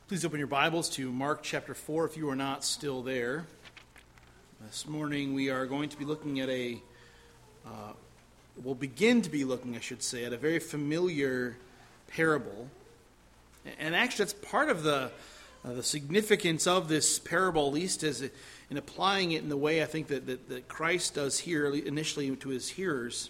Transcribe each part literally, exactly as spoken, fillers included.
Please open your Bibles to Mark chapter four if you are not still there. This morning we are going to be looking at a, uh, we'll begin to be looking, I should say, at a very familiar parable. And actually that's part of the uh, the significance of this parable, at least as it, in applying it in the way I think that, that, that Christ does here initially to his hearers.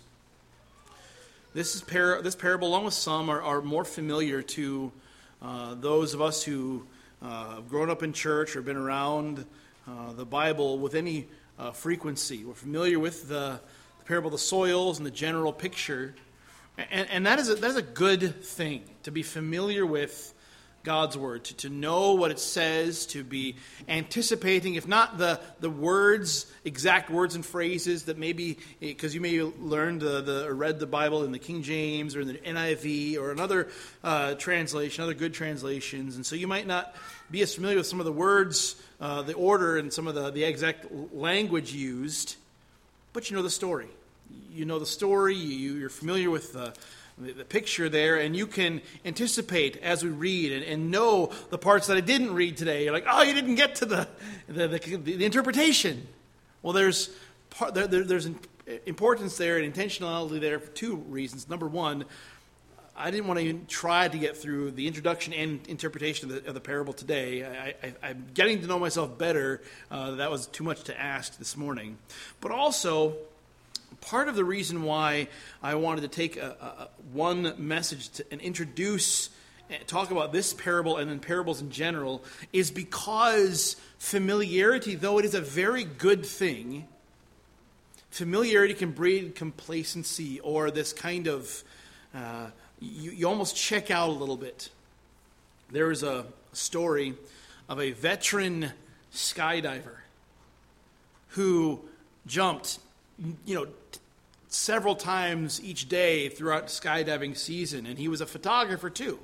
This is par- this parable, along with some, are, are more familiar to Uh, those of us who uh, have grown up in church or been around uh, the Bible with any uh, frequency. We're familiar with the, the parable of the soils and the general picture. And, and that is a, that is a good thing, to be familiar with God's Word, to, to know what it says, to be anticipating, if not the, the words, exact words and phrases that maybe, because you may have learned the, the, or read the Bible in the King James or in the N I V or another uh, translation, other good translations, and so you might not be as familiar with some of the words, uh, the order, and some of the, the exact language used, but you know the story. You know the story, you, you're familiar with the the picture there, and you can anticipate as we read and, and know the parts that I didn't read today. You're like, oh, you didn't get to the the, the, the interpretation. Well, there's part, there, there's importance there and intentionality there for two reasons. Number one, I didn't want to even try to get through the introduction and interpretation of the, of the parable today. I, I, I'm getting to know myself better. Uh, that was too much to ask this morning. But also, part of the reason why I wanted to take a, a, one message to, and introduce, and talk about this parable and then parables in general, is because familiarity, though it is a very good thing, familiarity can breed complacency or this kind of, uh, you, you almost check out a little bit. There is a story of a veteran skydiver who jumped you know, t- several times each day throughout skydiving season. And he was a photographer too.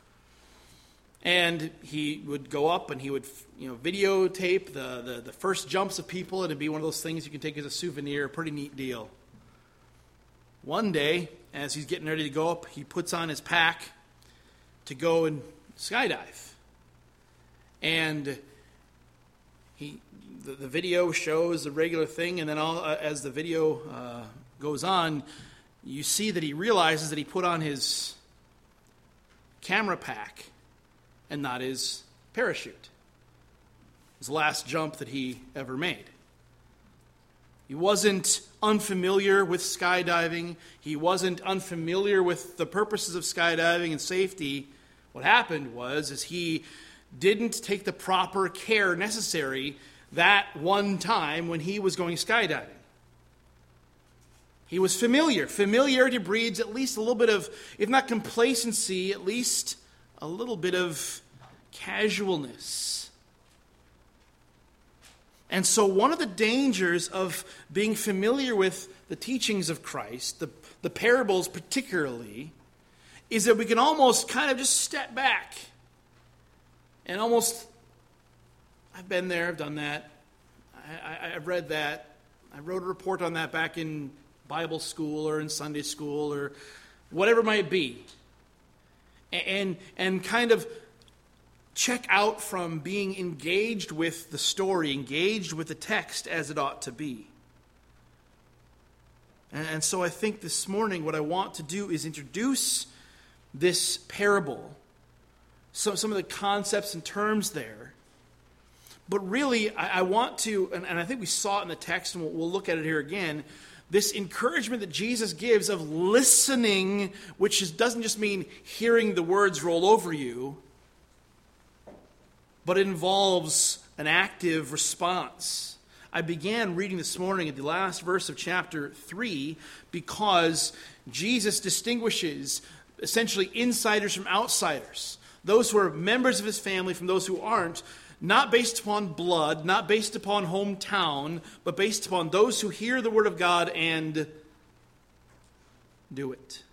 And he would go up and he would, you know, videotape the, the, the first jumps of people. And it'd be one of those things you can take as a souvenir. A pretty neat deal. One day, as he's getting ready to go up, he puts on his pack to go and skydive. And he... The, the video shows the regular thing, and then all, uh, as the video uh, goes on, you see that he realizes that he put on his camera pack and not his parachute. His last jump that he ever made. He wasn't unfamiliar with skydiving. He wasn't unfamiliar with the purposes of skydiving and safety. What happened was is he didn't take the proper care necessary that one time when he was going skydiving. He was familiar. Familiarity breeds at least a little bit of, if not complacency, at least a little bit of casualness. And so one of the dangers of being familiar with the teachings of Christ, the, the parables particularly, is that we can almost kind of just step back and almost, I've been there, I've done that. I, I, I've read that. I wrote a report on that back in Bible school or in Sunday school or whatever it might be. And, and kind of check out from being engaged with the story, engaged with the text as it ought to be. And, and so I think this morning what I want to do is introduce this parable, so some of the concepts and terms there. But really, I, I want to, and, and I think we saw it in the text, and we'll, we'll look at it here again, this encouragement that Jesus gives of listening, which is, doesn't just mean hearing the words roll over you, but it involves an active response. I began reading this morning at the last verse of chapter three because Jesus distinguishes essentially insiders from outsiders. Those who are members of his family from those who aren't, not based upon blood, not based upon hometown, but based upon those who hear the word of God and do it.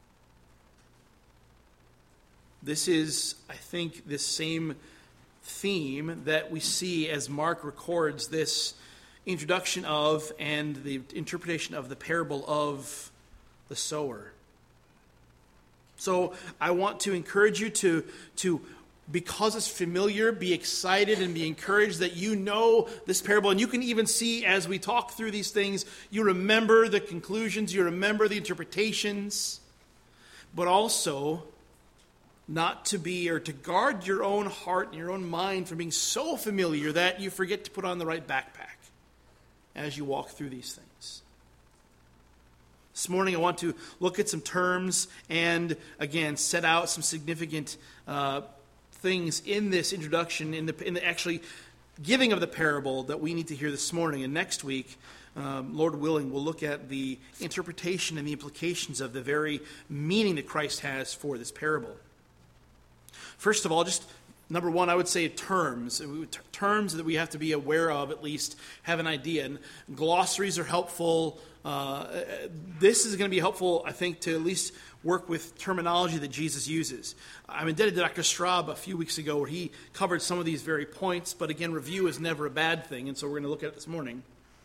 This is, I think, this same theme that we see as Mark records this introduction of and the interpretation of the parable of the sower. So I want to encourage you to, to because it's familiar, be excited and be encouraged that you know this parable. And you can even see as we talk through these things, you remember the conclusions, you remember the interpretations, but also not to be or to guard your own heart and your own mind from being so familiar that you forget to put on the right backpack as you walk through these things. This morning I want to look at some terms and, again, set out some significant uh, things in this introduction, in the, in the actually giving of the parable that we need to hear this morning. And next week, um, Lord willing, we'll look at the interpretation and the implications of the very meaning that Christ has for this parable. First of all, just number one, I would say terms. Terms that we have to be aware of, at least have an idea. And glossaries are helpful. Uh, this is going to be helpful, I think, to at least work with terminology that Jesus uses. I'm indebted to Doctor Straub a few weeks ago where he covered some of these very points, but again, review is never a bad thing, and so we're going to look at it this morning.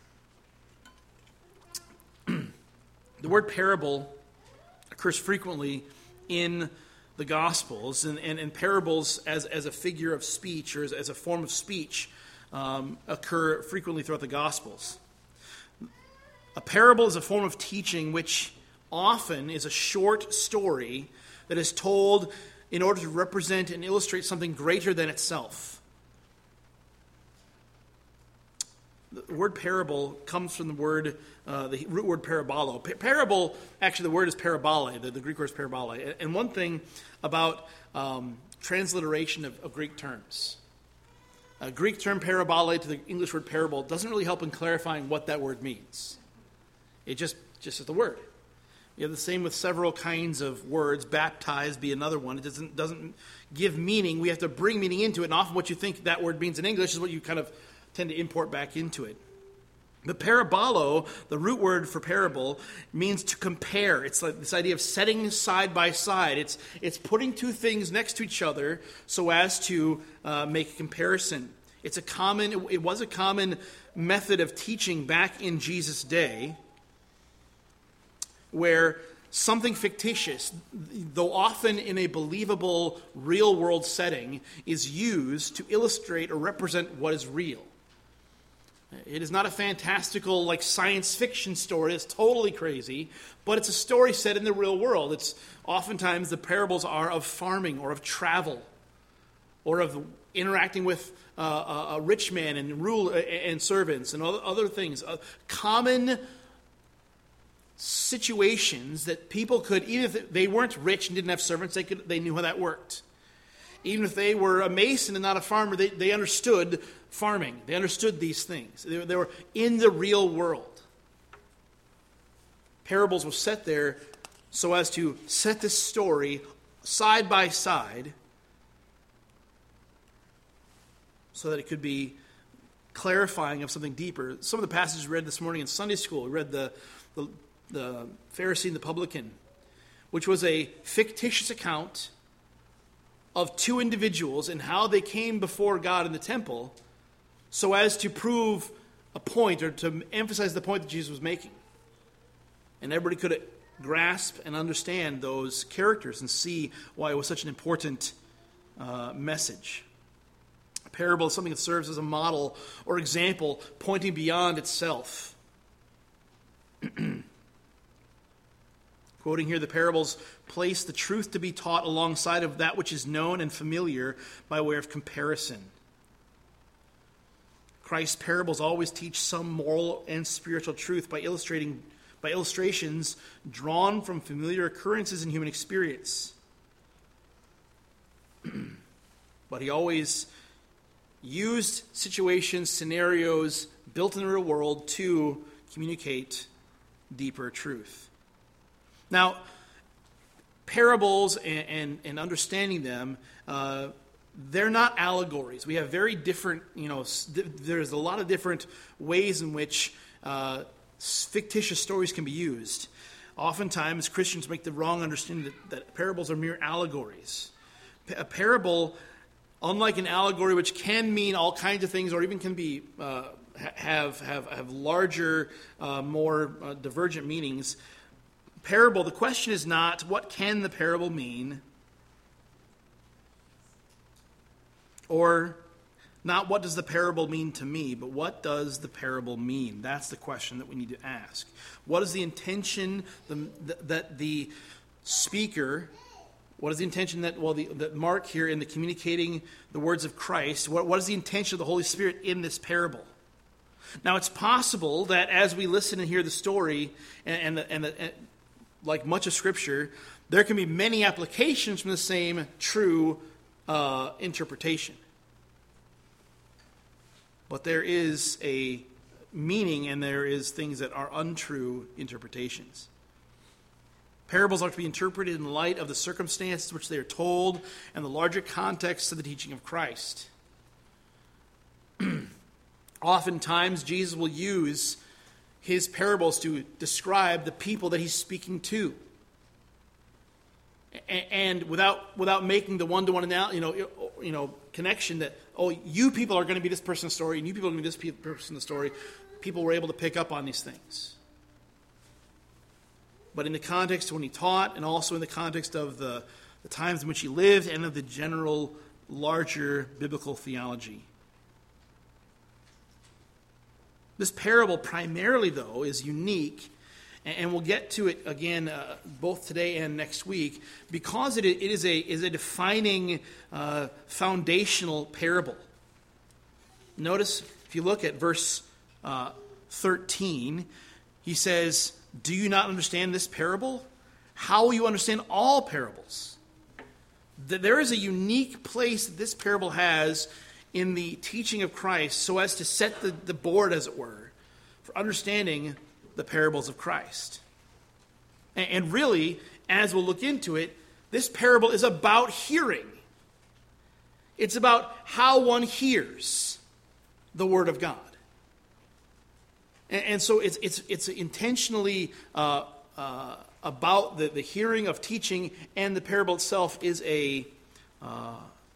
The word parable occurs frequently in the Gospels, and, and, and parables as, as a figure of speech or as, as a form of speech um, occur frequently throughout the Gospels. A parable is a form of teaching which often is a short story that is told in order to represent and illustrate something greater than itself. The word parable comes from the word, uh, the root word parabolo. Pa- parable, actually the word is parabole, the, the Greek word is parabole. And one thing about um, transliteration of, of Greek terms. A Greek term parabole to the English word parable doesn't really help in clarifying what that word means. It just, just is the word. You have the same with several kinds of words. Baptized be another one. It doesn't, doesn't give meaning. We have to bring meaning into it. And often what you think that word means in English is what you kind of tend to import back into it. The parabolo, the root word for parable, means to compare. It's like this idea of setting side by side. It's, it's putting two things next to each other so as to uh, make a comparison. It's a common, it was a common method of teaching back in Jesus' day, where something fictitious, though often in a believable real-world setting, is used to illustrate or represent what is real. It is not a fantastical, like science fiction story. It's totally crazy, but it's a story set in the real world. It's oftentimes the parables are of farming or of travel or of interacting with uh, a rich man and rule and servants and other things. Uh, common situations that people could, even if they weren't rich and didn't have servants, they could they knew how that worked. Even if they were a mason and not a farmer, they, they understood farming. They understood these things. They, they were in the real world. Parables were set there so as to set this story side by side so that it could be clarifying of something deeper. Some of the passages we read this morning in Sunday school, we read the, the, the Pharisee and the publican, which was a fictitious account of two individuals and how they came before God in the temple so as to prove a point or to emphasize the point that Jesus was making. And everybody could grasp and understand those characters and see why it was such an important uh, message. A parable is something that serves as a model or example pointing beyond itself. Quoting here, the parables place the truth to be taught alongside of that which is known and familiar by way of comparison. Christ's parables always teach some moral and spiritual truth by illustrating by illustrations drawn from familiar occurrences in human experience. But he always used situations, scenarios built in the real world to communicate deeper truth. Now, parables and, and, and understanding them, uh, they're not allegories. We have very different, you know, there's a lot of different ways in which uh, fictitious stories can be used. Oftentimes, Christians make the wrong understanding that, that parables are mere allegories. A parable, unlike an allegory, which can mean all kinds of things or even can be uh, have, have, have larger, uh, more uh, divergent meanings, parable, the question is not, what can the parable mean? Or not what does the parable mean to me, but what does the parable mean? That's the question that we need to ask. What is the intention the, the, that the speaker, what is the intention that, well, the, that Mark here in the communicating the words of Christ, what, what is the intention of the Holy Spirit in this parable? Now, it's possible that as we listen and hear the story, and, and, the, and, the, and like much of Scripture, there can be many applications from the same true uh, interpretation. But there is a meaning, and there is things that are untrue interpretations. Parables are to be interpreted in light of the circumstances which they are told and the larger context of the teaching of Christ. Oftentimes, Jesus will use his parables to describe the people that he's speaking to. And without without making the one-to-one anal- you know, you know, connection that, oh, you people are going to be this person in the story, and you people are going to be this person in the story, people were able to pick up on these things. But in the context of when he taught, and also in the context of the, the times in which he lived, and of the general, larger biblical theology. This parable primarily, though, is unique, and we'll get to it again uh, both today and next week, because it, it is, a, is a defining uh, foundational parable. Notice, if you look at verse uh, thirteen, he says, "Do you not understand this parable? How will you understand all parables?" There is a unique place that this parable has in the teaching of Christ so as to set the, the board, as it were, for understanding the parables of Christ. And, and really, as we'll look into it, this parable is about hearing. It's about how one hears the Word of God. And, and so it's it's it's intentionally uh, uh, about the, the hearing of teaching, and the parable itself is a uh,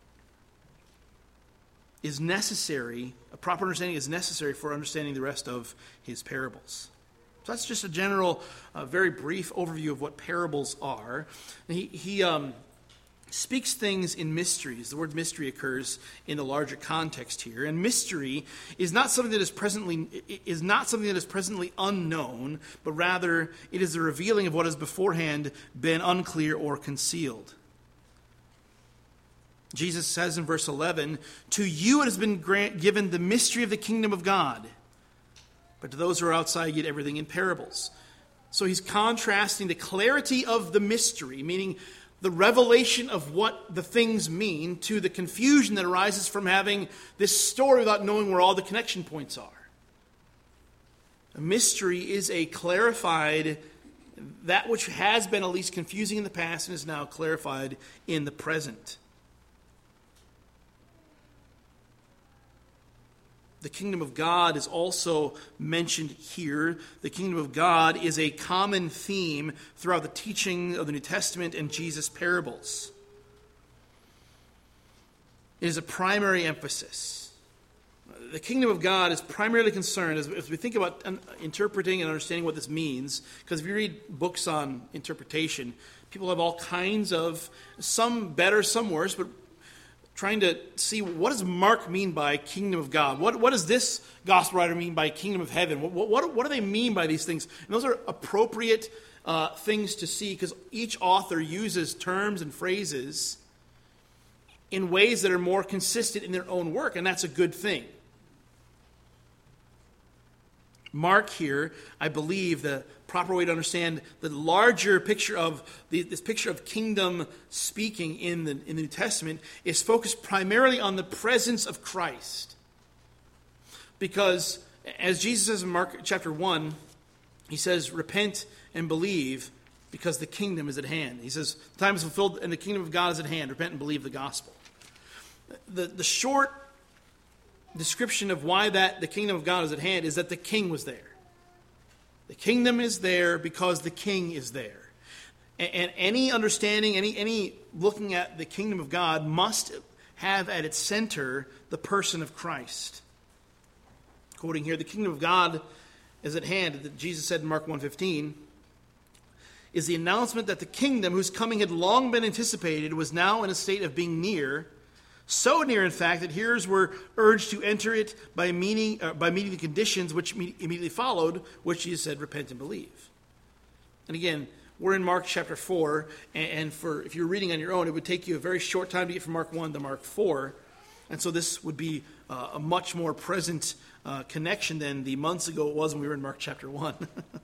is necessary. A proper understanding is necessary for understanding the rest of his parables. So that's just a general, uh, very brief overview of what parables are. He, he um, speaks things in mysteries. The word mystery occurs in the larger context here, and mystery is not something that is presently is not something that is presently unknown, but rather it is the revealing of what has beforehand been unclear or concealed. Jesus says in verse eleven, "To you it has been grant, given the mystery of the kingdom of God, but to those who are outside, get everything in parables." So he's contrasting the clarity of the mystery, meaning the revelation of what the things mean, to the confusion that arises from having this story without knowing where all the connection points are. A mystery is a clarified, that which has been at least confusing in the past and is now clarified in the present. The kingdom of God is also mentioned here. The kingdom of God is a common theme throughout the teaching of the New Testament and Jesus' parables. It is a primary emphasis. The kingdom of God is primarily concerned, as, as we think about interpreting and understanding what this means, because if you read books on interpretation, people have all kinds of, some better, some worse, but trying to see, what does Mark mean by kingdom of God? What, what does this gospel writer mean by kingdom of heaven? What, what, what do they mean by these things? And those are appropriate uh, things to see, because each author uses terms and phrases in ways that are more consistent in their own work, and that's a good thing. Mark here, I believe, the proper way to understand the larger picture of the, this picture of kingdom speaking in the, in the New Testament is focused primarily on the presence of Christ. Because as Jesus says in Mark chapter one, he says, "Repent and believe, because the kingdom is at hand." He says, "The time is fulfilled and the kingdom of God is at hand. Repent and believe the gospel." The, the short description of why that the kingdom of God is at hand is that the king was there. The kingdom is there because the king is there. And, and any understanding, any, any looking at the kingdom of God must have at its center the person of Christ. Quoting here, "The kingdom of God is at hand," that Jesus said in Mark one fifteen, is the announcement that the kingdom, whose coming had long been anticipated, was now in a state of being near, So near, in fact, that hearers were urged to enter it by meeting, uh, by meeting the conditions which me- immediately followed, which Jesus said, repent and believe. And again, we're in Mark chapter four, and, and for if you're reading on your own, it would take you a very short time to get from Mark one to Mark four. And so this would be uh, a much more present uh, connection than the months ago it was when we were in Mark chapter one.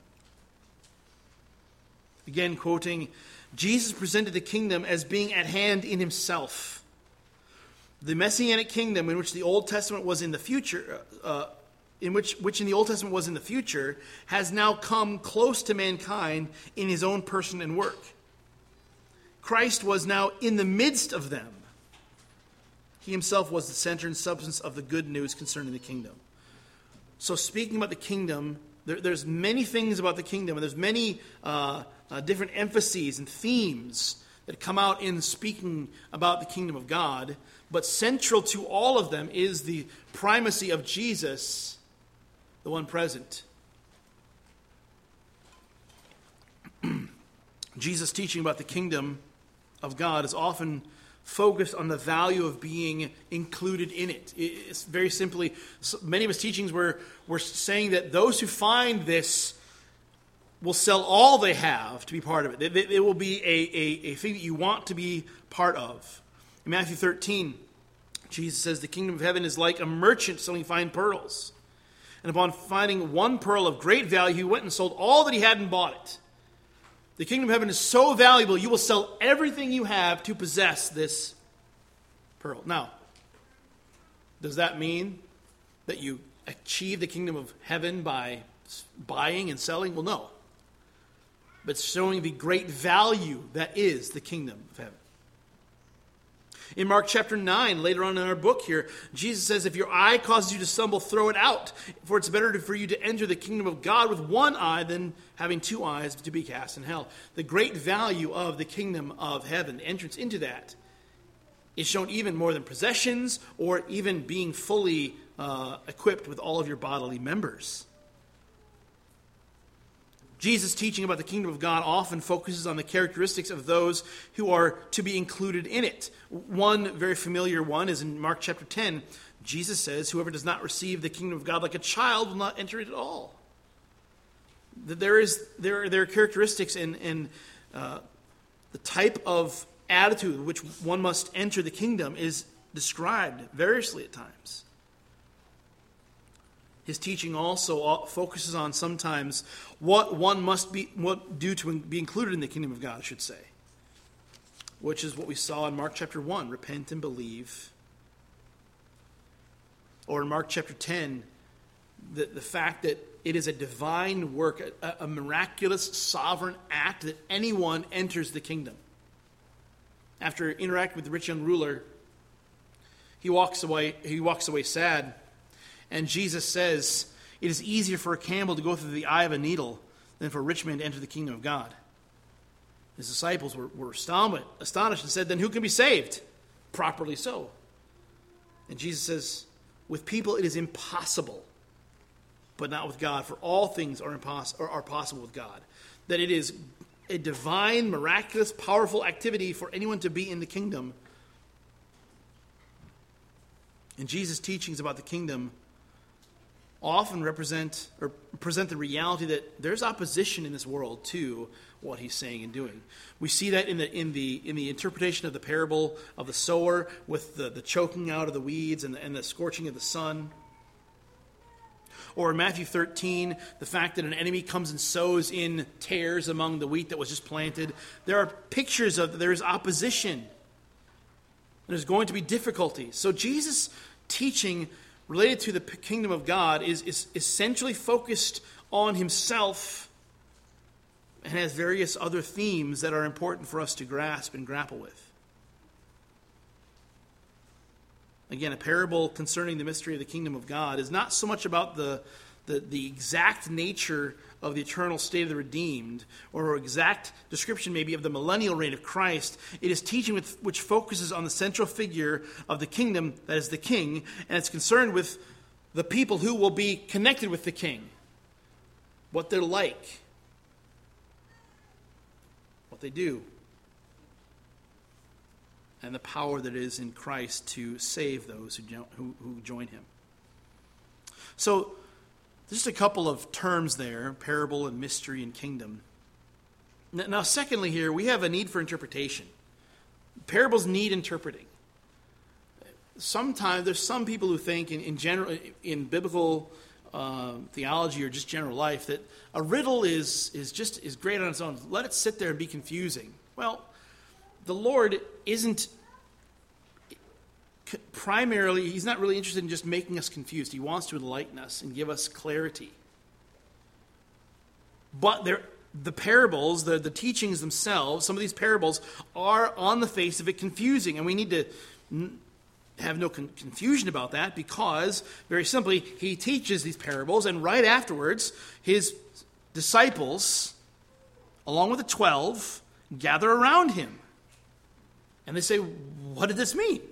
Again, quoting, Jesus presented the kingdom as being at hand in himself. The Messianic kingdom in which the Old Testament was in the future, uh, in which, which in the Old Testament was in the future, has now come close to mankind in his own person and work. Christ was now in the midst of them. He himself was the center and substance of the good news concerning the kingdom. So speaking about the kingdom, there, there's many things about the kingdom, and there's many uh, uh, different emphases and themes that come out in speaking about the kingdom of God. But central to all of them is the primacy of Jesus, the one present. Jesus' teaching about the kingdom of God is often focused on the value of being included in it. It's very simply, many of his teachings were, were saying that those who find this will sell all they have to be part of it. It, it will be a, a, a thing that you want to be part of. In Matthew thirteen, Jesus says, the kingdom of heaven is like a merchant selling fine pearls. And upon finding one pearl of great value, he went and sold all that he had and bought it. The kingdom of heaven is so valuable, you will sell everything you have to possess this pearl. Now, does that mean that you achieve the kingdom of heaven by buying and selling? Well, no. But showing the great value that is the kingdom of heaven. In Mark chapter nine, later on in our book here, Jesus says, if your eye causes you to stumble, throw it out. For it's better for you to enter the kingdom of God with one eye than having two eyes to be cast in hell. The great value of the kingdom of heaven, the entrance into that, is shown even more than possessions or even being fully uh, equipped with all of your bodily members. Jesus' teaching about the kingdom of God often focuses on the characteristics of those who are to be included in it. One very familiar one is in Mark chapter ten. Jesus says, whoever does not receive the kingdom of God like a child will not enter it at all. There is there are, there are characteristics and, and uh, the type of attitude which one must enter the kingdom is described variously at times. His teaching also focuses on sometimes what one must be what do to be included in the kingdom of God, I should say. Which is what we saw in Mark chapter one, repent and believe. Or in Mark chapter ten, the, the fact that it is a divine work, a, a miraculous sovereign act that anyone enters the kingdom. After interacting with the rich young ruler, he walks away, he walks away sad. And Jesus says, it is easier for a camel to go through the eye of a needle than for a rich man to enter the kingdom of God. His disciples were, were astonished, astonished and said, then who can be saved? Properly so. And Jesus says, with people it is impossible, but not with God, for all things are, impos- are, are possible with God. That it is a divine, miraculous, powerful activity for anyone to be in the kingdom. And Jesus' teachings about the kingdom often represent or present the reality that there's opposition in this world to what he's saying and doing. We see that in the in the in the interpretation of the parable of the sower, with the, the choking out of the weeds and the, and the scorching of the sun. Or in Matthew thirteen, the fact that an enemy comes and sows in tares among the wheat that was just planted. There are pictures of there is opposition. There's going to be difficulty. So Jesus' teaching related to the kingdom of God is, is essentially focused on himself and has various other themes that are important for us to grasp and grapple with. Again, a parable concerning the mystery of the kingdom of God is not so much about the, the, the exact nature of the eternal state of the redeemed, or exact description maybe of the millennial reign of Christ. It is teaching with, which focuses on the central figure of the kingdom, that is the king, and it's concerned with the people who will be connected with the king, what they're like, what they do. and the power that is in Christ to save those who, jo- who, who join him. So, just a couple of terms there, parable and mystery and kingdom. Now, secondly here, we have a need for interpretation. Parables need interpreting. Sometimes, there's some people who think in, in general, in biblical uh, theology or just general life, that a riddle is, is just is great on its own. Let it sit there and be confusing. Well, the Lord isn't primarily, he's not really interested in just making us confused. He wants to enlighten us and give us clarity. But there, the parables, the, the teachings themselves, some of these parables are on the face of it confusing. And we need to n- have no con- confusion about that, because, very simply, he teaches these parables, and right afterwards, his disciples, along with the twelve, gather around him. And they say, what did this mean?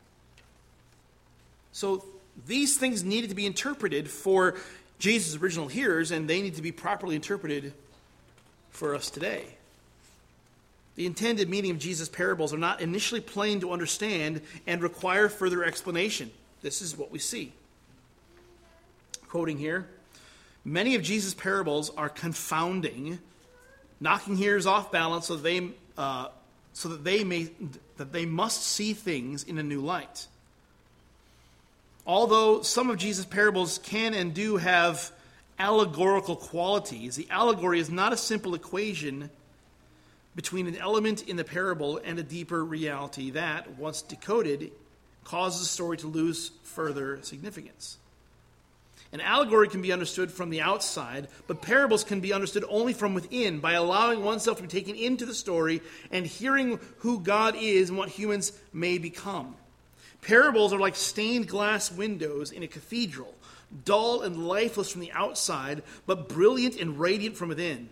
So these things needed to be interpreted for Jesus' original hearers, and they need to be properly interpreted for us today. The intended meaning of Jesus' parables are not initially plain to understand and require further explanation. This is what we see. Quoting here, many of Jesus' parables are confounding, knocking hearers off balance so that they, uh, so that they may that they must see things in a new light. Although some of Jesus' parables can and do have allegorical qualities, the allegory is not a simple equation between an element in the parable and a deeper reality that, once decoded, causes the story to lose further significance. An allegory can be understood from the outside, but parables can be understood only from within, by allowing oneself to be taken into the story and hearing who God is and what humans may become. Parables are like stained glass windows in a cathedral, dull and lifeless from the outside, but brilliant and radiant from within.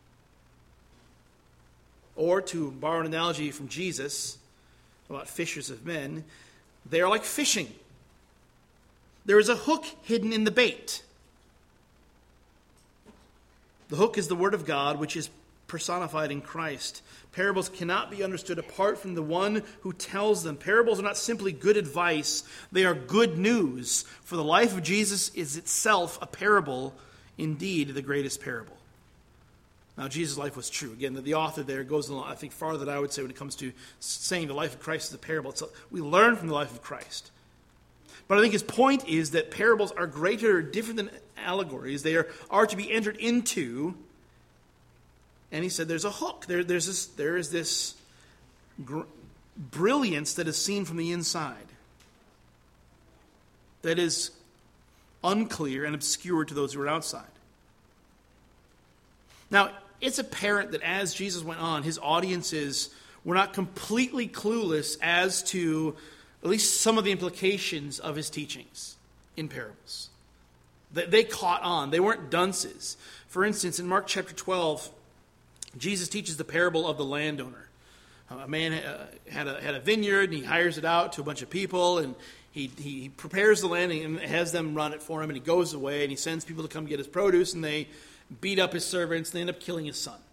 Or, to borrow an analogy from Jesus about fishers of men, they are like fishing. There is a hook hidden in the bait. The hook is the Word of God, which is personified in Christ. Parables cannot be understood apart from the one who tells them. Parables are not simply good advice. They are good news. For the life of Jesus is itself a parable, indeed the greatest parable. Now, Jesus' life was true. Again, the, the author there goes along, I think, farther than I would say when it comes to saying the life of Christ is a parable. It's a, we learn from the life of Christ. But I think his point is that parables are greater or different than allegories. They are, are to be entered into. And he said there's a hook. There, there's this, there is this gr- brilliance that is seen from the inside that is unclear and obscure to those who are outside. Now, it's apparent that as Jesus went on, his audiences were not completely clueless as to at least some of the implications of his teachings in parables. They, they caught on. They weren't dunces. For instance, in Mark chapter twelve, Jesus teaches the parable of the landowner. A man uh, had a had a vineyard, and he hires it out to a bunch of people, and he he prepares the land and has them run it for him, and he goes away, and he sends people to come get his produce, and they beat up his servants, and they end up killing his son.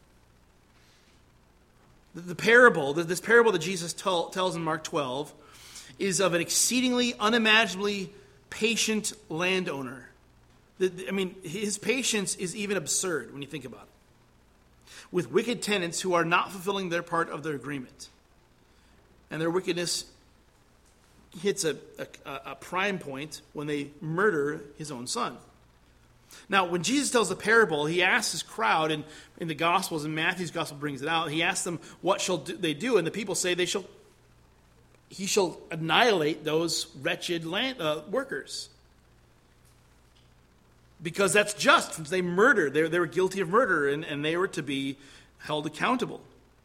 The, the parable, this parable that Jesus tell, tells in Mark twelve, is of an exceedingly unimaginably patient landowner. The, the, I mean, his patience is even absurd when you think about it. With wicked tenants who are not fulfilling their part of their agreement. And their wickedness hits a, a, a prime point when they murder his own son. Now, when Jesus tells the parable, he asks his crowd, and in the Gospels, and Matthew's Gospel brings it out, he asks them, what shall do, they do? And the people say, they shall, he shall annihilate those wretched land, uh, workers. Because that's just. They murdered. They, they were guilty of murder, and, and they were to be held accountable.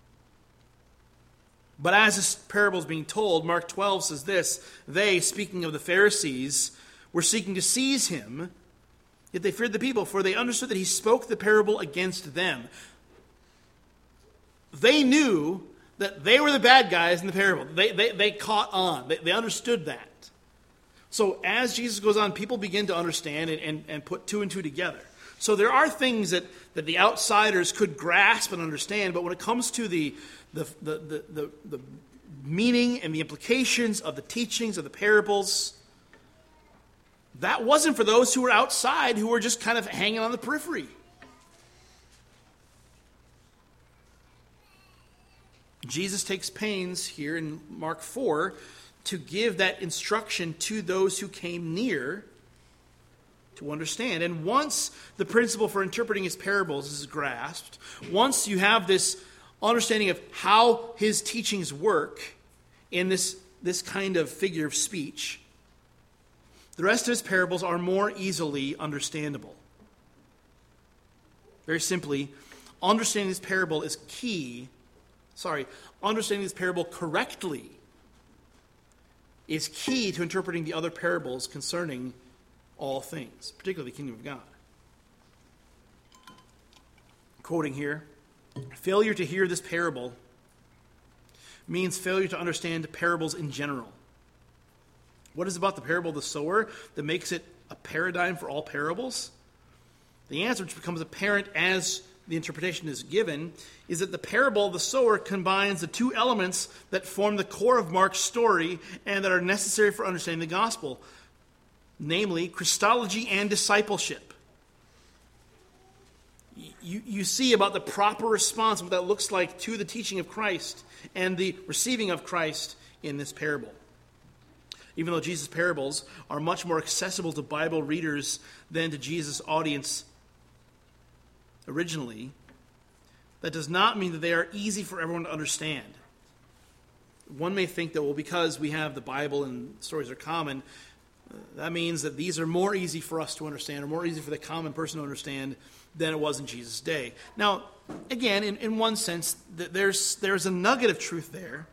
But as this parable is being told, Mark twelve says this, they, speaking of the Pharisees, were seeking to seize him, yet they feared the people, for they understood that he spoke the parable against them. They knew that they were the bad guys in the parable. They, they, they caught on. They, they understood that. So as Jesus goes on, people begin to understand and, and, and put two and two together. So there are things that, that the outsiders could grasp and understand, but when it comes to the, the, the, the, the, the meaning and the implications of the teachings of the parables, that wasn't for those who were outside, who were just kind of hanging on the periphery. Jesus takes pains here in Mark four to give that instruction to those who came near to understand. And once the principle for interpreting his parables is grasped, once you have this understanding of how his teachings work in this, this kind of figure of speech, the rest of his parables are more easily understandable. Very simply, understanding this parable is key. Sorry, understanding this parable correctly is key to interpreting the other parables concerning all things, particularly the kingdom of God. Quoting here, failure to hear this parable means failure to understand parables in general. What is about the parable of the sower that makes it a paradigm for all parables? The answer, which becomes apparent as the interpretation is given, is that the parable of the sower combines the two elements that form the core of Mark's story and that are necessary for understanding the gospel, namely Christology and discipleship. You, you see about the proper response, what that looks like to the teaching of Christ and the receiving of Christ in this parable. Even though Jesus' parables are much more accessible to Bible readers than to Jesus' audience originally, that does not mean that they are easy for everyone to understand. One may think that, well, because we have the Bible and stories are common, uh, that means that these are more easy for us to understand, or more easy for the common person to understand than it was in Jesus' day. Now, again, in, in one sense, there's, there's a nugget of truth there.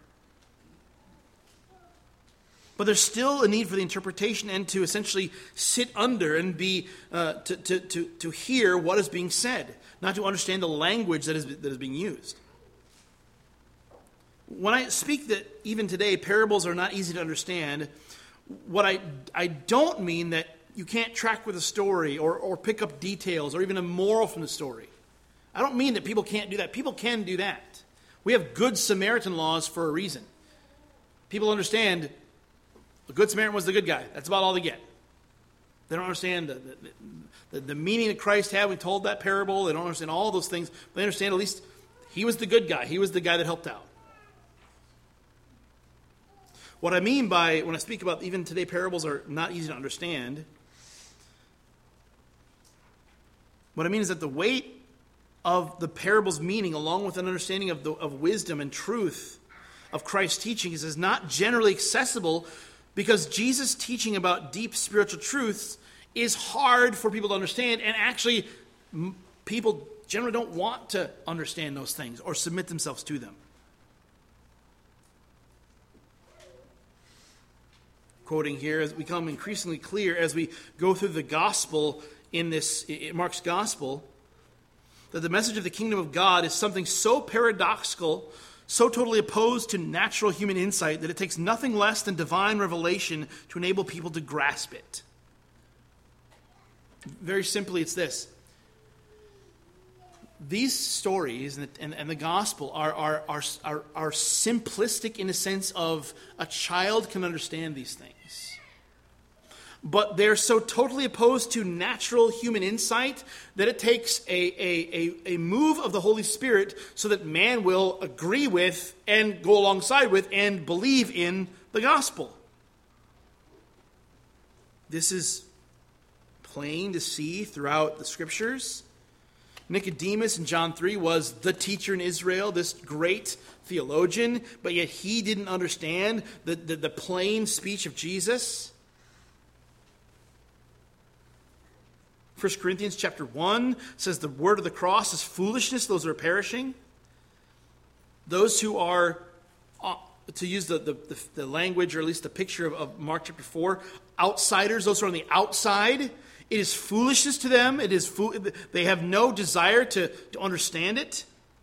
But there's still a need for the interpretation and to essentially sit under and be uh, to, to, to, to hear what is being said, not to understand the language that is, that is being used. When I speak that even today parables are not easy to understand, what I, I don't mean that you can't track with a story or, or pick up details or even a moral from the story. I don't mean that people can't do that. People can do that. We have Good Samaritan laws for a reason. People understand the Good Samaritan was the good guy. That's about all they get. They don't understand the, the, the, the meaning that Christ had when he told that parable. They don't understand all those things. But they understand at least he was the good guy. He was the guy that helped out. What I mean by, when I speak about even today parables are not easy to understand, what I mean is that the weight of the parable's meaning, along with an understanding of, the, of wisdom and truth of Christ's teachings, is not generally accessible because Jesus' teaching about deep spiritual truths is hard for people to understand, and actually m- people generally don't want to understand those things or submit themselves to them. Quoting here, as we become increasingly clear as we go through the gospel in this, in Mark's gospel, that the message of the kingdom of God is something so paradoxical, so totally opposed to natural human insight, that it takes nothing less than divine revelation to enable people to grasp it. Very simply, it's this. These stories and the, and, and the gospel are, are, are, are, are simplistic in the sense of a child can understand these things. But they're so totally opposed to natural human insight that it takes a, a, a, a move of the Holy Spirit so that man will agree with and go alongside with and believe in the gospel. This is plain to see throughout the scriptures. Nicodemus in John three was the teacher in Israel, this great theologian, but yet he didn't understand the, the, the plain speech of Jesus. First Corinthians chapter one says the word of the cross is foolishness, those who are perishing. Those who are, uh, to use the, the, the, the language, or at least the picture of, of Mark chapter four, outsiders, those who are on the outside, it is foolishness to them. It is fo- They have no desire to, to understand it.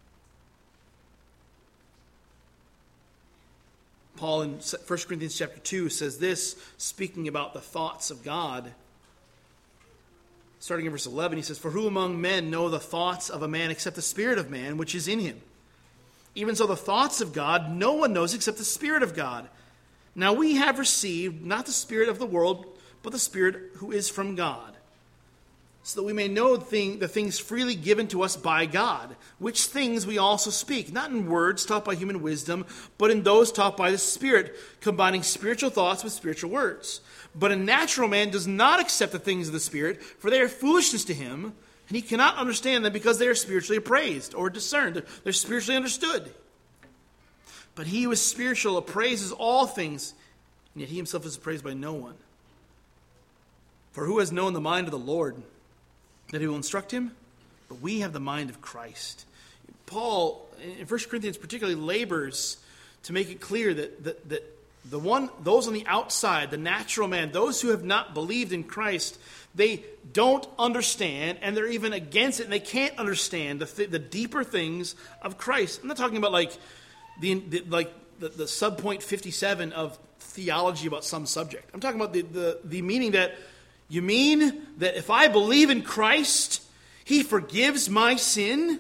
Paul in First Corinthians chapter two says this, speaking about the thoughts of God. Starting in verse eleven, he says, "For who among men know the thoughts of a man except the spirit of man which is in him? Even so, the thoughts of God no one knows except the Spirit of God. Now we have received not the spirit of the world, but the Spirit who is from God, so that we may know the, thing, the things freely given to us by God, which things we also speak, not in words taught by human wisdom, but in those taught by the Spirit, combining spiritual thoughts with spiritual words. But a natural man does not accept the things of the Spirit, for they are foolishness to him, and he cannot understand them because they are spiritually appraised or discerned. They're spiritually understood. But he who is spiritual appraises all things, and yet he himself is appraised by no one. For who has known the mind of the Lord, that he will instruct him? But we have the mind of Christ. Paul, in First Corinthians particularly, labors to make it clear that, that, that the one, those on the outside, the natural man, those who have not believed in Christ, they don't understand, and they're even against it, and they can't understand the, th- the deeper things of Christ. I'm not talking about like the, the like the, the subpoint fifty-seven of theology about some subject. I'm talking about the, the, the meaning that, you mean that if I believe in Christ, he forgives my sin?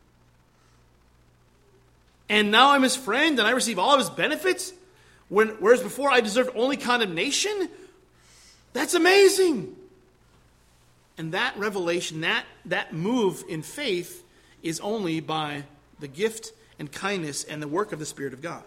And now I'm his friend and I receive all of his benefits? When, whereas before I deserved only condemnation? That's amazing. And that revelation, that, that move in faith is only by the gift and kindness and the work of the Spirit of God.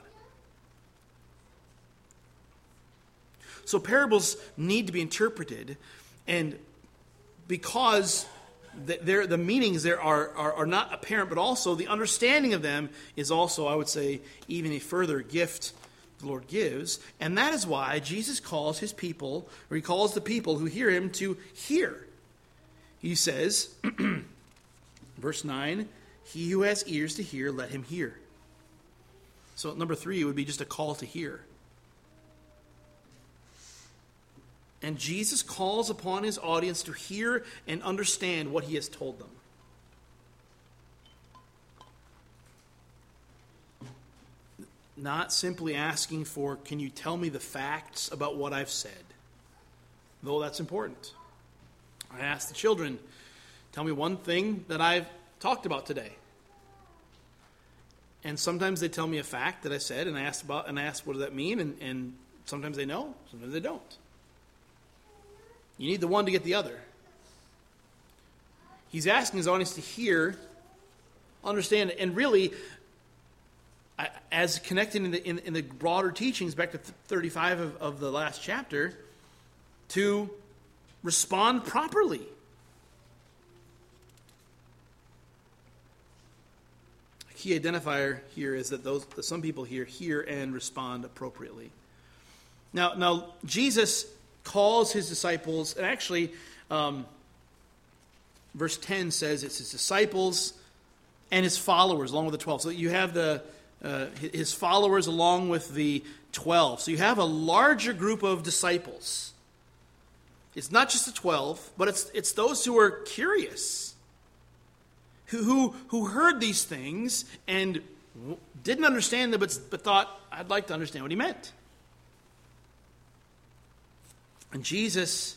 So parables need to be interpreted, and because the, the meanings there are, are, are not apparent, but also the understanding of them is also, I would say, even a further gift the Lord gives. And that is why Jesus calls his people, or he calls the people who hear him to hear. He says, verse nine, he who has ears to hear, let him hear. So number three would be just a call to hear. And Jesus calls upon his audience to hear and understand what he has told them. Not simply asking for, can you tell me the facts about what I've said? Though that's important. I asked the children, tell me one thing that I've talked about today. And sometimes they tell me a fact that I said, and I asked about, and I ask, what does that mean? And, and sometimes they know, sometimes they don't. You need the one to get the other. He's asking his audience to hear, understand, and really, as connected in the, in, in the broader teachings back to thirty-five of, of the last chapter, to respond properly. A key identifier here is that those that some people here hear and respond appropriately. Now, now Jesus calls his disciples, and actually, um, verse ten says it's his disciples and his followers, along with the twelve. So you have the uh, his followers along with the twelve. So you have a larger group of disciples. It's not just the twelve, but it's it's those who are curious, who who, who heard these things and didn't understand them, but, but thought, I'd like to understand what he meant. And Jesus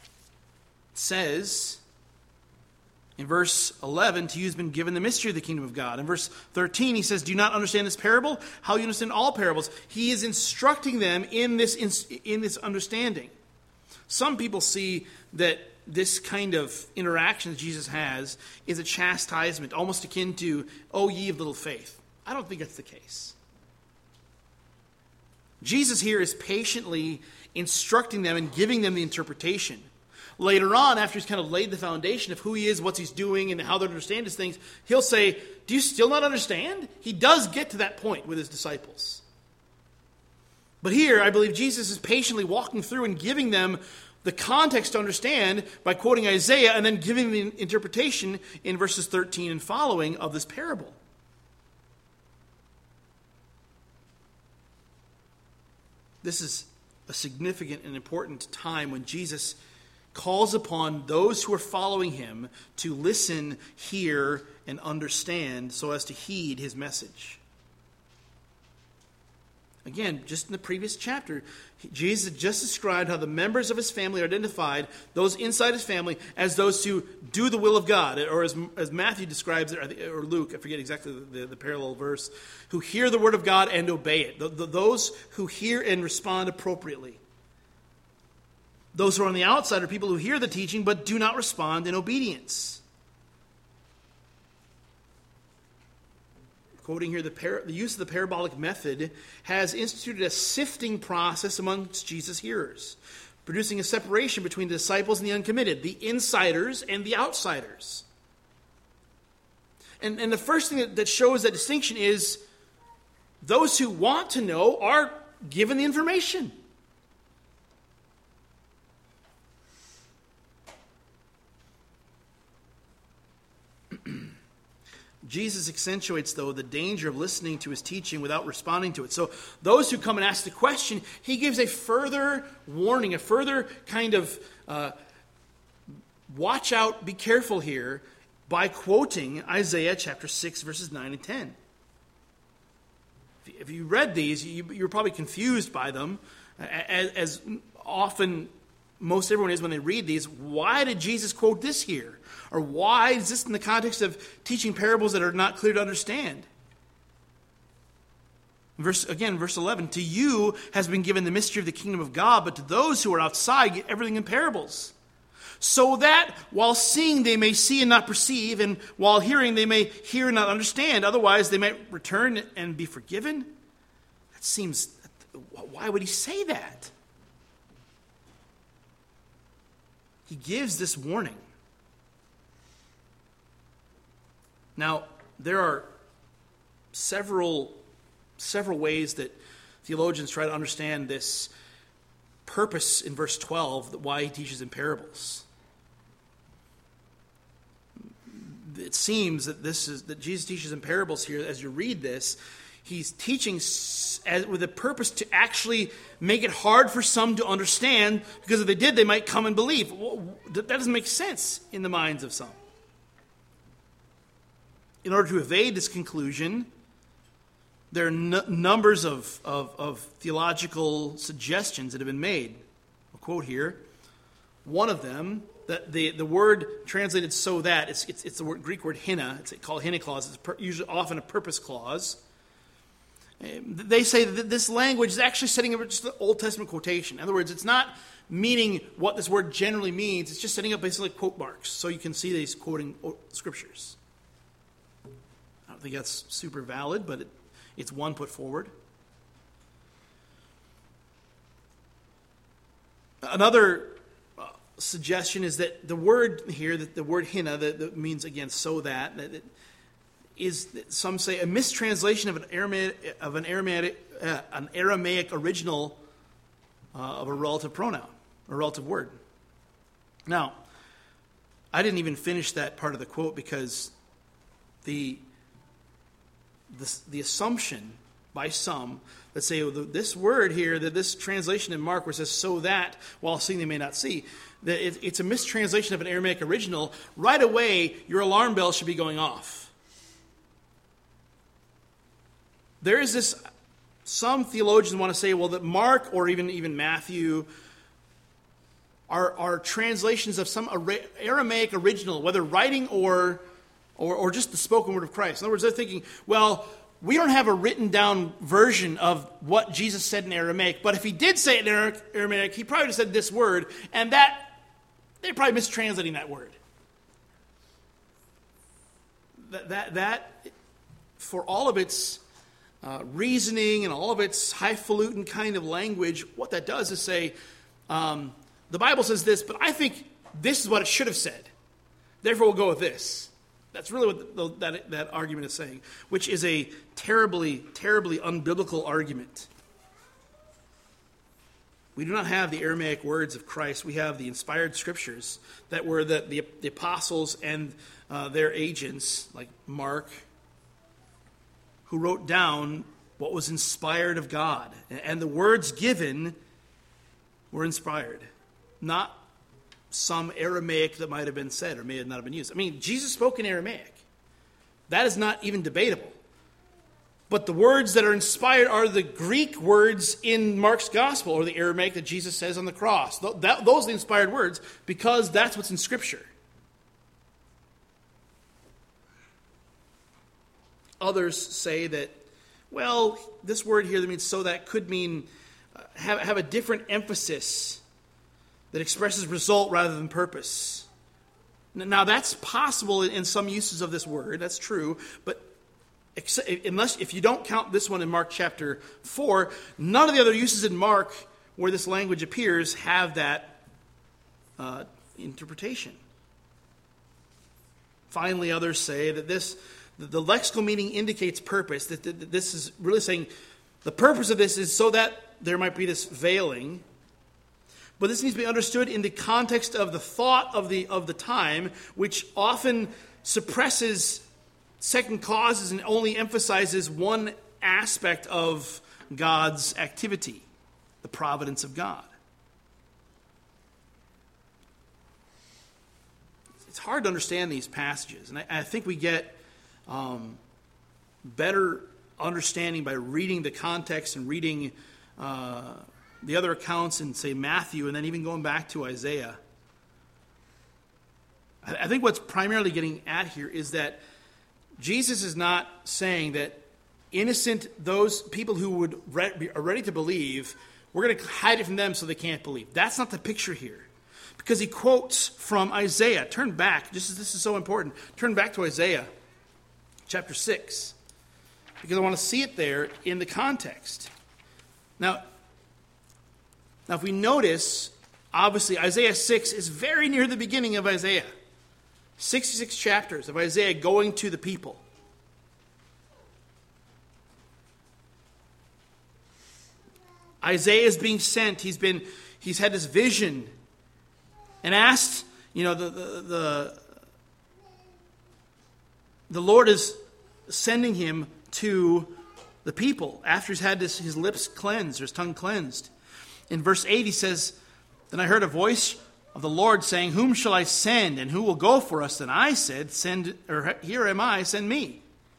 says in verse eleven, to you has been given the mystery of the kingdom of God. In verse thirteen, he says, do you not understand this parable? How you understand all parables? He is instructing them in this, in, in this understanding. Some people see that this kind of interaction that Jesus has is a chastisement, almost akin to, oh, ye of little faith. I don't think that's the case. Jesus here is patiently instructing them and giving them the interpretation. Later on, after he's kind of laid the foundation of who he is, what he's doing, and how to understand his things, he'll say, do you still not understand? He does get to that point with his disciples. But here, I believe Jesus is patiently walking through and giving them the context to understand by quoting Isaiah and then giving the interpretation in verses thirteen and following of this parable. This is a significant and important time when Jesus calls upon those who are following him to listen, hear, and understand so as to heed his message. Again, just in the previous chapter, Jesus just described how the members of his family are identified, those inside his family, as those who do the will of God, or as, as Matthew describes it, or Luke, I forget exactly the, the, the parallel verse, who hear the word of God and obey it. The, the, those who hear and respond appropriately. Those who are on the outside are people who hear the teaching but do not respond in obedience. Quoting here, the, par- the use of the parabolic method has instituted a sifting process amongst Jesus' hearers, producing a separation between the disciples and the uncommitted, the insiders and the outsiders. And, and the first thing that, that shows that distinction is those who want to know are given the information. Jesus accentuates, though, the danger of listening to his teaching without responding to it. So those who come and ask the question, he gives a further warning, a further kind of uh, watch out, be careful here, by quoting Isaiah chapter six, verses nine and ten. If you read these, you, you're probably confused by them, as, as often most everyone is when they read these. Why did Jesus quote this here? Or why is this in the context of teaching parables that are not clear to understand? Verse again, verse eleven, to you has been given the mystery of the kingdom of God, but to those who are outside, get everything in parables. So that while seeing they may see and not perceive, and while hearing they may hear and not understand, otherwise they might return and be forgiven. That seems, why would he say that? He gives this warning. Now, there are several, several ways that theologians try to understand this purpose in verse twelve, why he teaches in parables. It seems that this is that Jesus teaches in parables here. As you read this, he's teaching as, with a purpose to actually make it hard for some to understand, because if they did, they might come and believe. Well, that doesn't make sense in the minds of some. In order to evade this conclusion, there are n- numbers of, of, of theological suggestions that have been made. I'll quote here. One of them, that the, the word translated "so that," it's, it's, it's the word, Greek word "hina." It's called "hina clause." It's per, usually often a purpose clause. They say that this language is actually setting up just an Old Testament quotation. In other words, it's not meaning what this word generally means. It's just setting up basically quote marks so you can see that he's quoting scriptures. I don't think that's super valid, but it, it's one put forward. Another uh, suggestion is that the word here, that the word "hina," that, that means again "so that," that it is, some say, a mistranslation of an Aramaic of an Aramaic uh, an Aramaic original uh, of a relative pronoun, a relative word. Now, I didn't even finish that part of the quote because the the, the assumption by some that say, well, this word here, that this translation in Mark where it says "so that," while seeing they may not see, that it, it's a mistranslation of an Aramaic original. Right away, your alarm bell should be going off. There is this, some theologians want to say, well, that Mark or even, even Matthew are, are translations of some Aramaic original, whether writing or, or, or just the spoken word of Christ. In other words, they're thinking, well, we don't have a written down version of what Jesus said in Aramaic, but if he did say it in Aramaic, he probably would have said this word, and that, they're probably mistranslating that word. That, that, that for all of its Uh, reasoning and all of its highfalutin kind of language, what that does is say, um, the Bible says this, but I think this is what it should have said. Therefore, we'll go with this. That's really what the, that, that argument is saying, which is a terribly, terribly unbiblical argument. We do not have the Aramaic words of Christ. We have the inspired scriptures that were the, the, the apostles and uh, their agents, like Mark, who wrote down what was inspired of God. And the words given were inspired, not some Aramaic that might have been said or may not have been used. I mean, Jesus spoke in Aramaic. That is not even debatable. But the words that are inspired are the Greek words in Mark's gospel, or the Aramaic that Jesus says on the cross. Th- that, those are the inspired words, because that's what's in Scripture. Others say that, well, this word here that means so that could mean uh, have, have a different emphasis that expresses result rather than purpose. Now, that's possible in, in some uses of this word. That's true. But except, unless if you don't count this one in Mark chapter four, none of the other uses in Mark where this language appears have that uh, interpretation. Finally, others say that this the lexical meaning indicates purpose, that this is really saying the purpose of this is so that there might be this veiling. But this needs to be understood in the context of the thought of the of the time, which often suppresses second causes and only emphasizes one aspect of God's activity, the providence of God. It's hard to understand these passages, and I, I think we get Um, better understanding by reading the context and reading uh, the other accounts in, say, Matthew, and then even going back to Isaiah. I, I think what's primarily getting at here is that Jesus is not saying that innocent, those people who would re- are ready to believe, we're going to hide it from them so they can't believe. That's not the picture here. Because he quotes from Isaiah. Turn back. This is, this is so important. Turn back to Isaiah. Chapter six, because I want to see it there in the context. Now, now, if we notice, obviously Isaiah six is very near the beginning of Isaiah. sixty-six chapters of Isaiah going to the people. Isaiah is being sent. He's been, he's had this vision and asked, you know, the the the, the Lord is sending him to the people after he's had this, his lips cleansed, or his tongue cleansed. In verse eight, he says, "Then I heard a voice of the Lord saying, 'Whom shall I send, and who will go for us?' Then I said, 'Send, or here am I, send me.'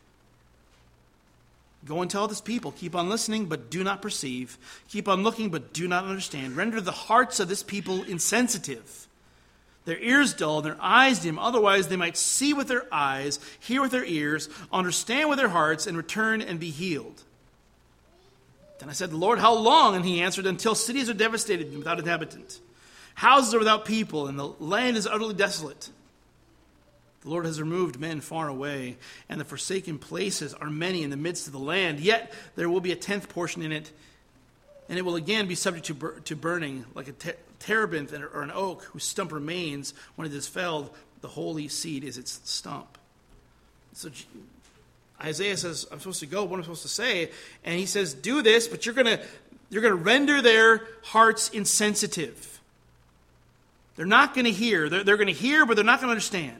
Go and tell this people, keep on listening, but do not perceive. Keep on looking, but do not understand. Render the hearts of this people insensitive, their ears dull, and their eyes dim. Otherwise they might see with their eyes, hear with their ears, understand with their hearts, and return and be healed." Then I said, "Lord, how long?" And he answered, "Until cities are devastated and without inhabitant. Houses are without people, and the land is utterly desolate. The Lord has removed men far away, and the forsaken places are many in the midst of the land. Yet there will be a tenth portion in it, and it will again be subject to, bur- to burning, like a ter- terebinth or an oak whose stump remains when it is felled. The holy seed is its stump." So Isaiah says, "I'm supposed to go. What am I supposed to say?" And he says, "Do this, but you're going to you're going to render their hearts insensitive. They're not going to hear. They're, they're going to hear, but they're not going to understand."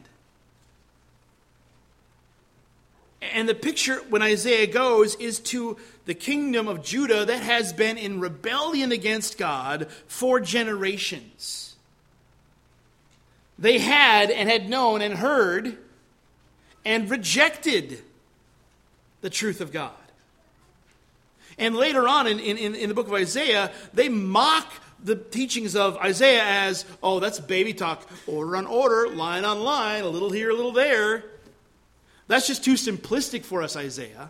And the picture, when Isaiah goes, is to the kingdom of Judah that has been in rebellion against God for generations. They had and had known and heard and rejected the truth of God. And later on in, in, in the book of Isaiah, they mock the teachings of Isaiah as, oh, that's baby talk, order on order, line on line, a little here, a little there. That's just too simplistic for us, Isaiah.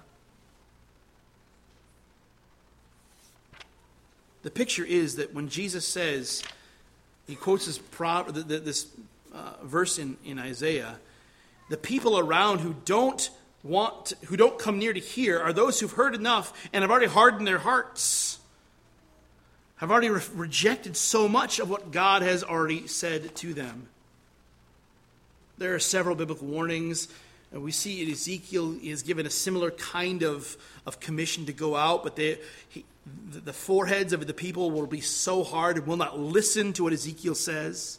The picture is that when Jesus says, he quotes this, pro, this uh, verse in, in Isaiah, the people around who don't want, to, who don't come near to hear are those who've heard enough and have already hardened their hearts, have already re- rejected so much of what God has already said to them. There are several biblical warnings. We see in Ezekiel is given a similar kind of, of commission to go out, but they, he, the foreheads of the people will be so hard and will not listen to what Ezekiel says.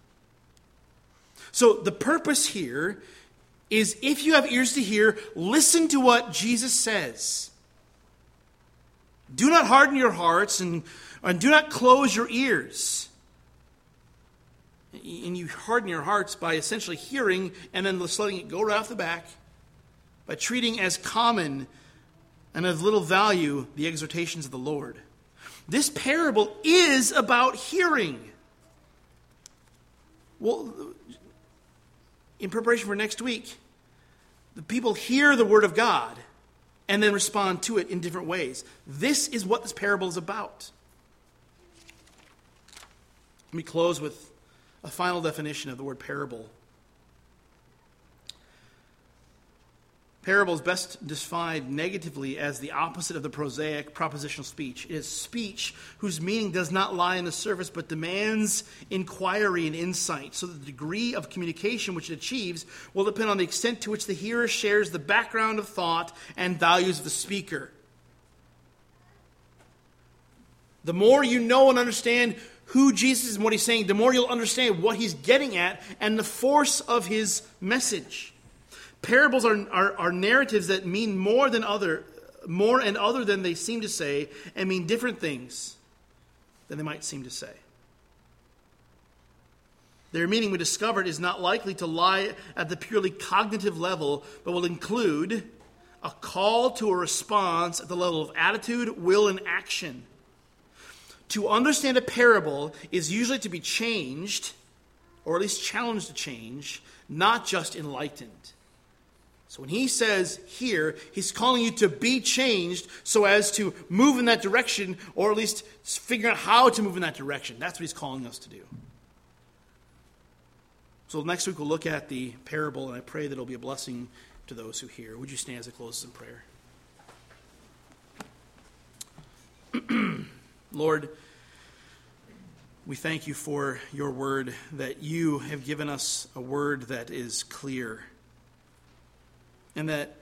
So the purpose here is, if you have ears to hear, listen to what Jesus says. Do not harden your hearts and, and do not close your ears. And you harden your hearts by essentially hearing and then just letting it go right off the back, by treating as common and of little value the exhortations of the Lord. This parable is about hearing. Well, in preparation for next week, the people hear the word of God and then respond to it in different ways. This is what this parable is about. Let me close with a final definition of the word parable. Parable is best defined negatively as the opposite of the prosaic propositional speech. It is speech whose meaning does not lie in the surface but demands inquiry and insight, so that the degree of communication which it achieves will depend on the extent to which the hearer shares the background of thought and values of the speaker. The more you know and understand who Jesus is and what he's saying, the more you'll understand what he's getting at and the force of his message. Parables are, are, are narratives that mean more than other, more and other than they seem to say, and mean different things than they might seem to say. Their meaning, we discovered, is not likely to lie at the purely cognitive level, but will include a call to a response at the level of attitude, will, and action. To understand a parable is usually to be changed, or at least challenged to change, not just enlightened. So when he says here, he's calling you to be changed so as to move in that direction, or at least figure out how to move in that direction. That's what he's calling us to do. So next week we'll look at the parable, and I pray that it'll be a blessing to those who hear. Would you stand as it closes in prayer? Lord, we thank you for your word, that you have given us a word that is clear, and that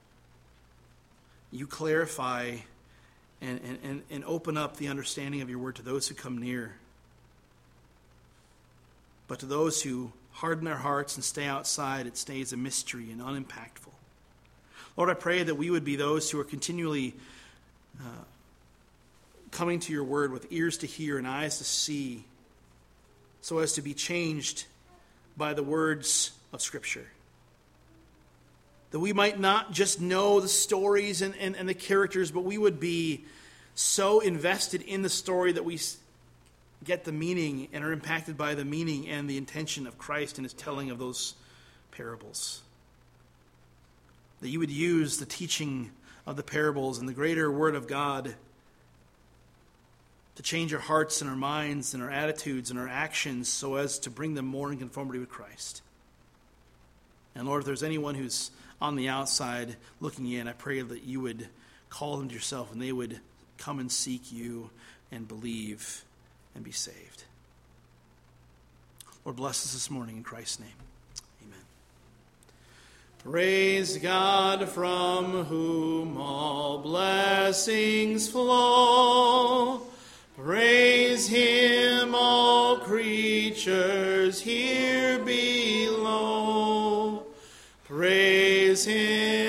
you clarify and, and, and open up the understanding of your word to those who come near. But to those who harden their hearts and stay outside, it stays a mystery and unimpactful. Lord, I pray that we would be those who are continually uh, coming to your word with ears to hear and eyes to see, so as to be changed by the words of Scripture. That we might not just know the stories and, and, and the characters, but we would be so invested in the story that we get the meaning and are impacted by the meaning and the intention of Christ in his telling of those parables. That you would use the teaching of the parables and the greater word of God to change our hearts and our minds and our attitudes and our actions so as to bring them more in conformity with Christ. And Lord, if there's anyone who's on the outside looking in, I pray that you would call them to yourself and they would come and seek you and believe and be saved. Lord, bless us this morning in Christ's name. Amen. Praise God, from whom all blessings flow. Praise him, all creatures here below. Praise him.